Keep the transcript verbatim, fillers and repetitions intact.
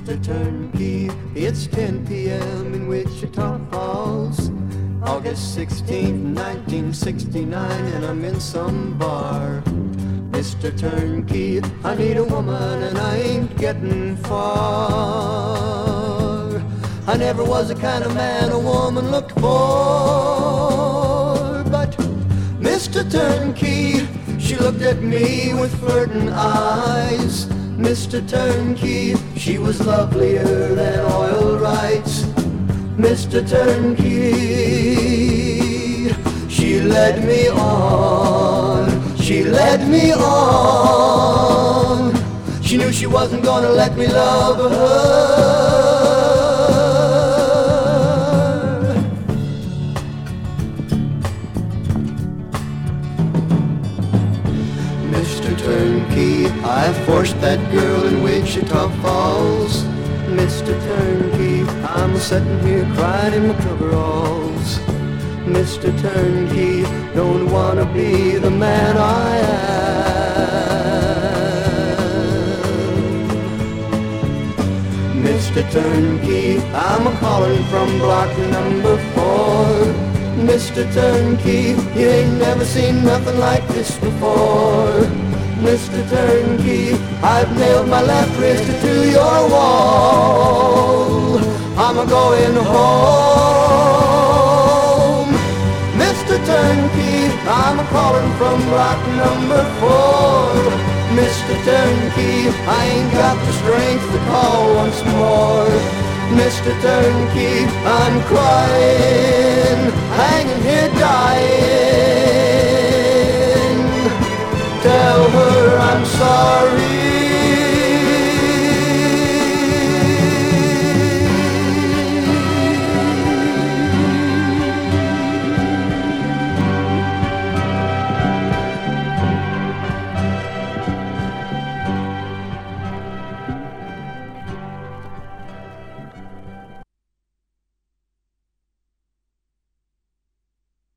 Mister Turnkey, it's ten p.m. in Wichita Falls, August sixteenth, nineteen sixty-nine, and I'm in some bar. Mister Turnkey, I need a woman and I ain't getting far. I never was the kind of man a woman looked for, but Mister Turnkey, she looked at me with flirting eyes. Mister Turnkey, she was lovelier than oil rights. Mister Turnkey, she led me on, she led me on. She knew she wasn't gonna let me love her. Mister Turnkey, I forced that girl in Wichita Falls. Mister Turnkey, I'm sitting here crying in my coveralls. Mister Turnkey, don't wanna be the man I am. Mister Turnkey, I'm a-calling from block number four. Mister Turnkey, you ain't never seen nothing like this before. Mister Turnkey, I've nailed my left wrist to your wall. I'm a-going home. Mister Turnkey, I'm a-calling from block number four. Mister Turnkey, I ain't got the strength to call once more. Mister Turnkey, I'm crying, hanging here dying. Tell her I'm sorry.